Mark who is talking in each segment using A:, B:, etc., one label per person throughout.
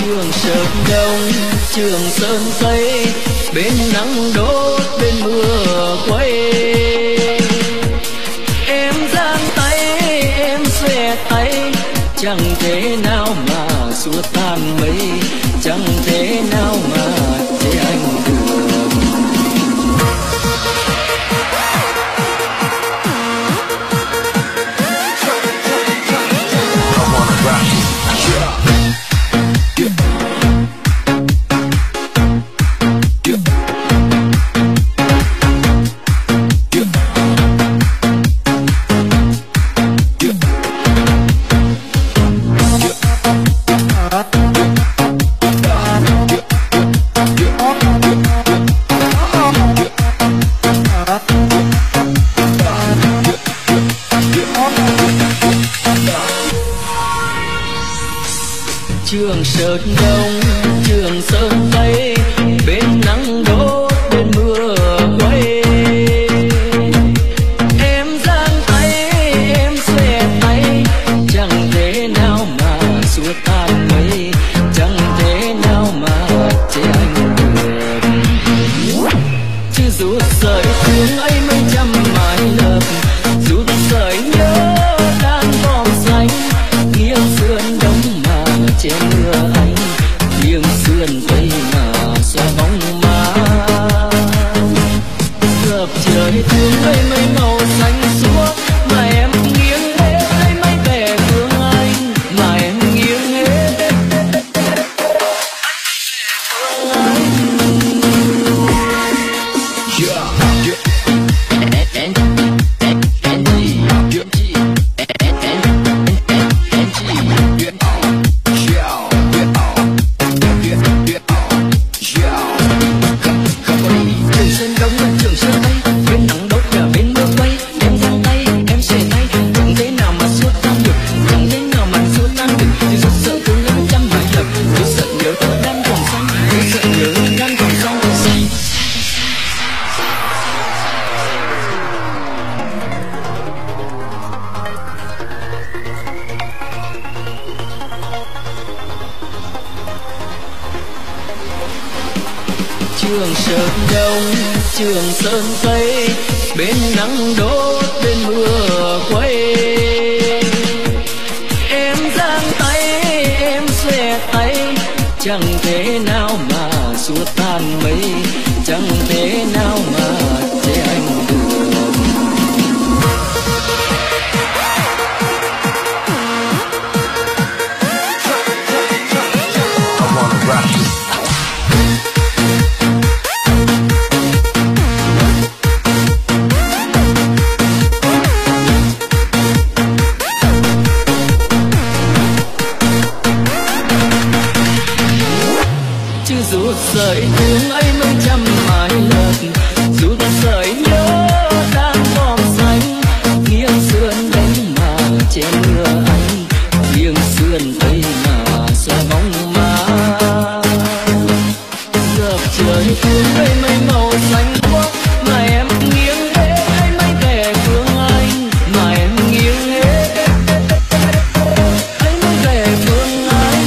A: Trường Sơn Đông, Trường Sơn Tây, bên nắng đốt bên mưa quay. Em giang tay, em xòe tay, chẳng thể nào mà xua tan mây, chẳng thể nào mà che anh được. Trường Sơn Đông, Trường Sơn Tây, bên nắng đốt bên mưa quay. Em giang tay, em xòe tay, chẳng thể nào mà xua tan mây, chẳng thể nào mà che anh được. Chứ dù sợi thương ấy mấy trăm mái lợp, dù sợi nhớ đang vòng xanh, nghiêng sườn đông mà che mưa anh, nghiêng sườn tây mà xóa bóng má. Ngập trời thương ấy mấy màu xanh suốt, mà em nghiêng hết ấy mấy vẻ thương anh, mà em nghiêng hết thương anh. Trường Sơn Đông, Trường Sơn Tây, bên nắng đốt bên mưa quay. Em giang tay, em xòe tay, chẳng thể nào mà xua tan mây, chẳng thể nào mà che anh được. Chứ dù sợi thương ấy mấy trăm mái lợp, dù sợi nhớ đang vòng xanh, nghiêng sườn đông mà che mưa anh, nghiêng sườn tây mà xóa bóng má. Ngập trời thương ấy mấy màu xanh quắc, mà em nghiêng hết ấy mấy vẻ thương anh, mà em nghiêng hết ấy mấy vẻ thương anh.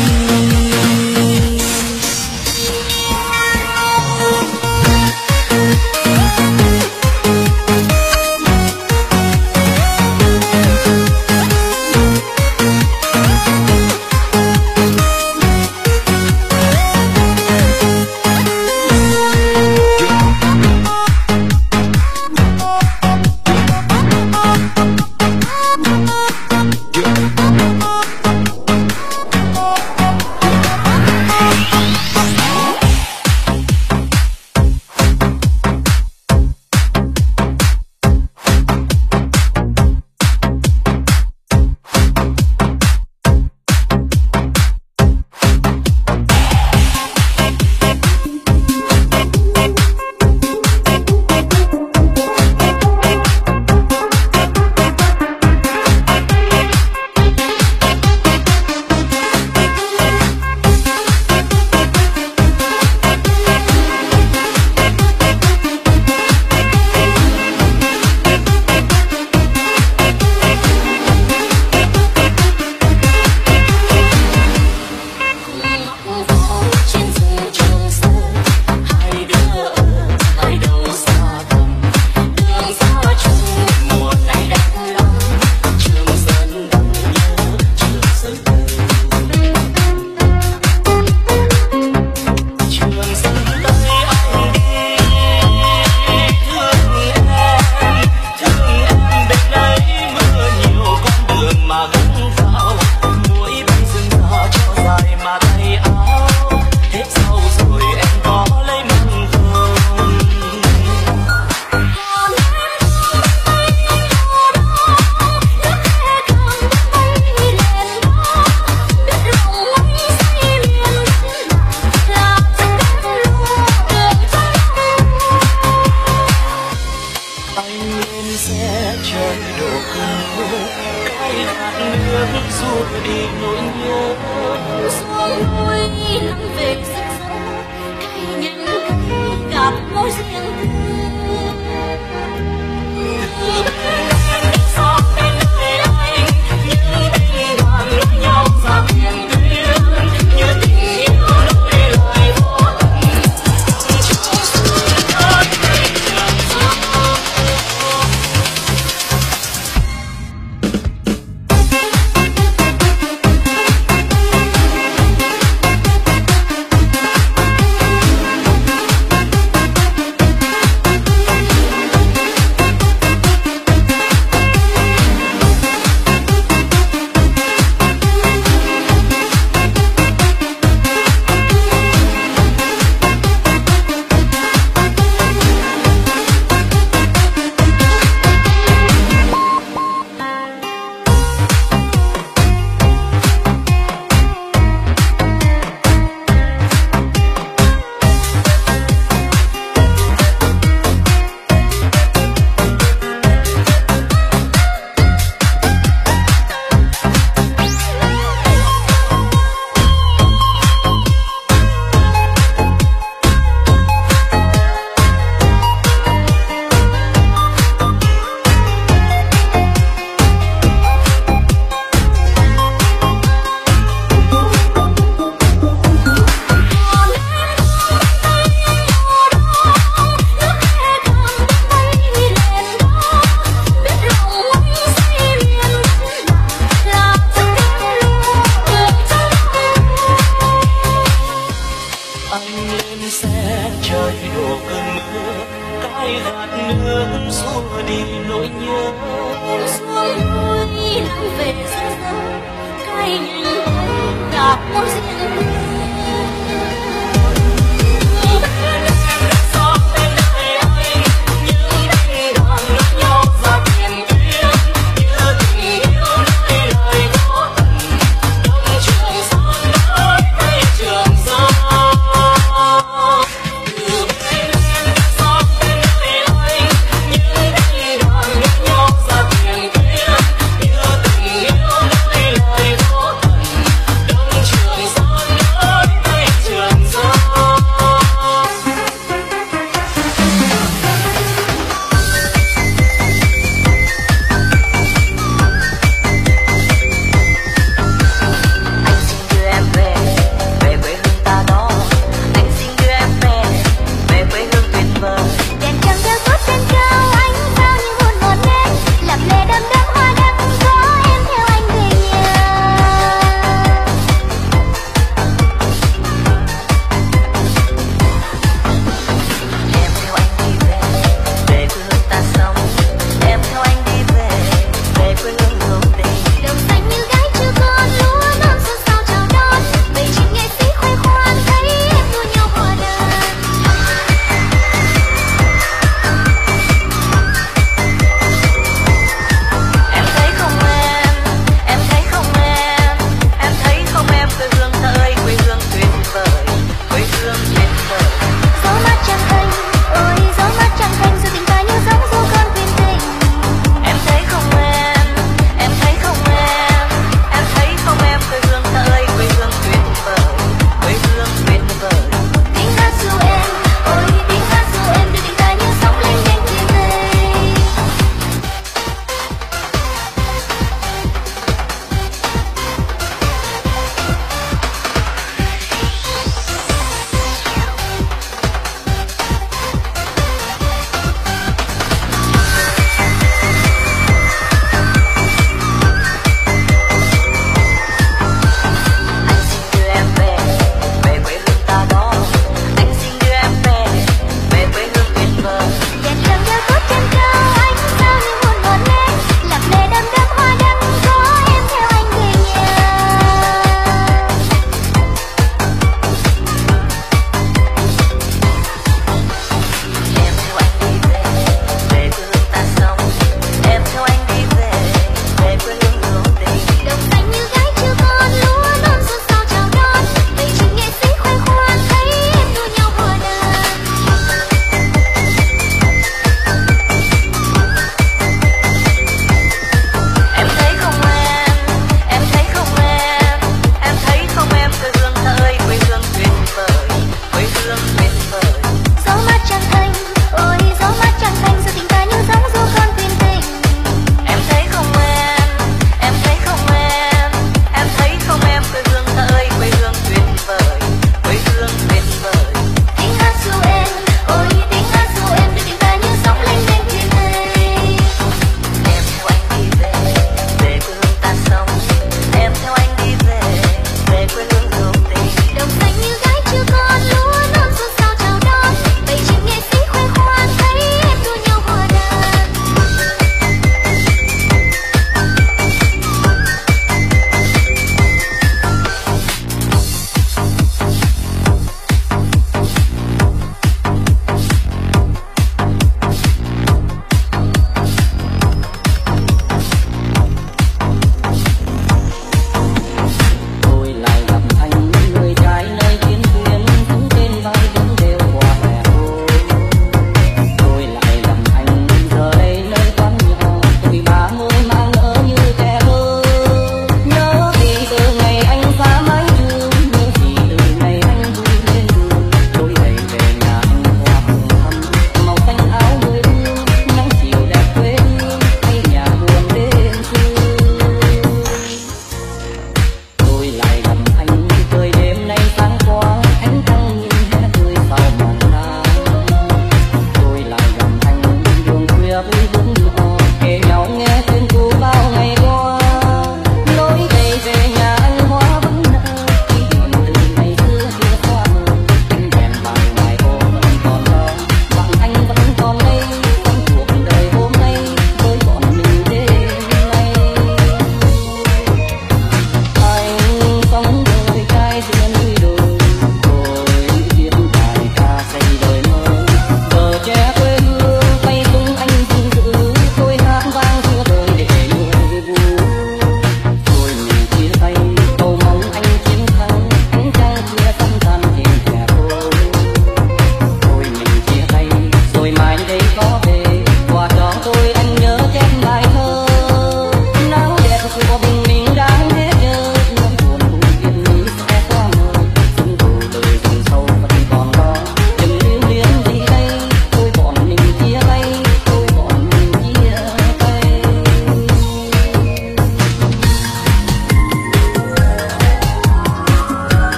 B: Trường Sơn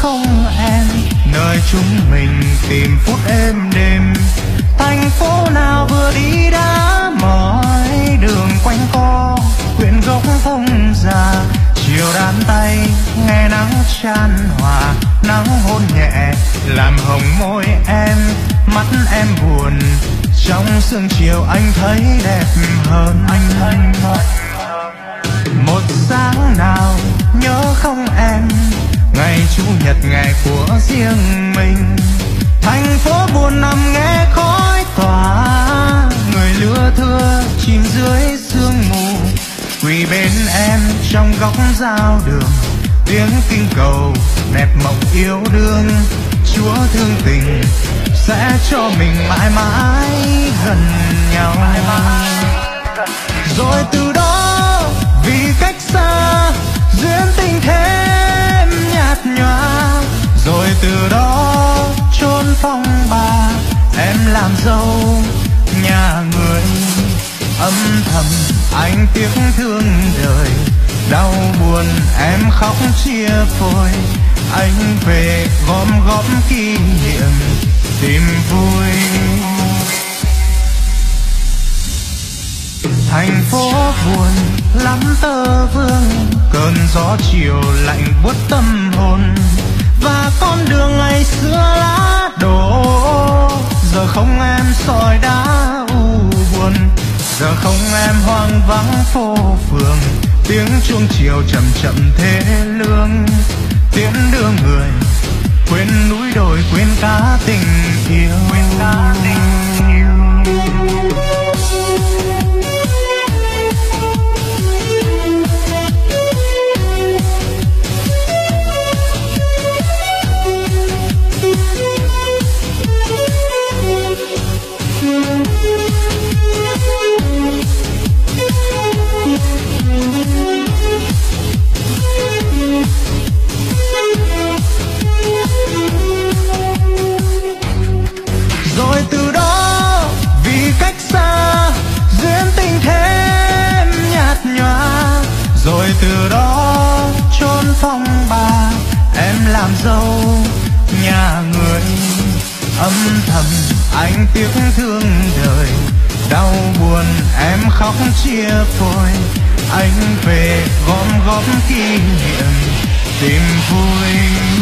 B: không em, nơi chúng mình tìm phút êm đêm. Thành phố nào vừa đi đã mỏi, đường quanh co quyện gốc thông già. Chiều đan tay nghe nắng chan hòa, nắng hôn nhẹ làm hồng môi em. Mắt em buồn trong sương chiều anh thấy đẹp hơn. Một sáng nào nhớ không em, ngày chủ nhật ngày của riêng mình. Thành phố buồn nằm nghe khói tỏa, người lưa thưa chìm dưới sương mù. Quỳ bên em trong góc giao đường, tiếng kinh cầu đẹp mộng yêu đương. Chúa thương tình sẽ cho mình mãi mãi gần nhau. Rồi từ đó vì cách xa duyên tình thêm nhạt nhòa. Rồi từ đó chốn phong ba em làm dâu nhà người. Âm thầm anh tiếc thương đời, đau buồn em khóc chia phôi. Anh về gom góp kỷ niệm tìm vui. Thành phố buồn lắm tơ vương, cơn gió chiều lạnh buốt tâm hồn. Và con đường ngày xưa lá đổ, giờ không em sỏi đá u buồn. Giờ không em hoang vắng phố phường, tiếng chuông chiều chậm chậm thế lương. Tiễn đưa người quên núi đồi quên cả tình yêu. Rồi từ đó vì cách xa duyên tình thêm nhạt nhòa. Rồi từ đó chốn phong ba em làm dâu nhà người. Âm thầm anh tiếc thương đời, đau buồn em khóc chia phôi. Anh về gom góp kỷ niệm tìm vui.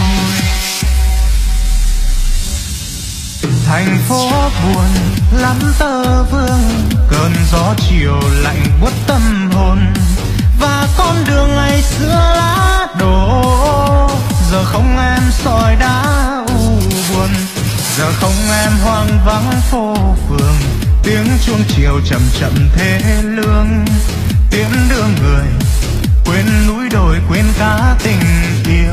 B: Thành phố buồn lắm tơ vương, cơn gió chiều lạnh buốt tâm hồn. Và con đường ngày xưa lá đổ, giờ không em sỏi đá u buồn. Giờ không em hoang vắng phố phường, tiếng chuông chiều chậm chậm thế lương. Tiễn đưa người quên núi đồi quên cả tình yêu.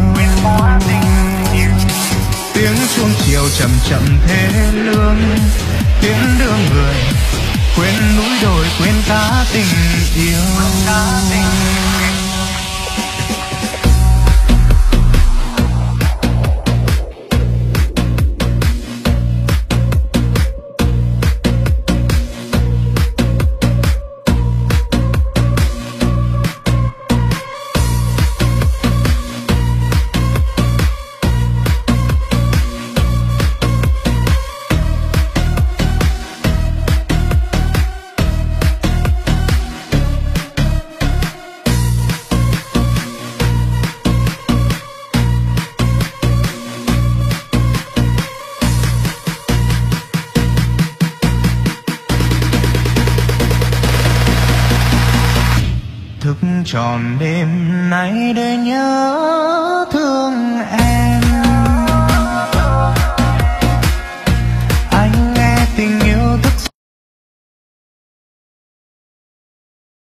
B: Tiếng chuông chiều chậm chậm thế lương. Tiễn đưa người quên núi đồi quên cả tình yêu. Thức tròn đêm nay để nhớ thương em.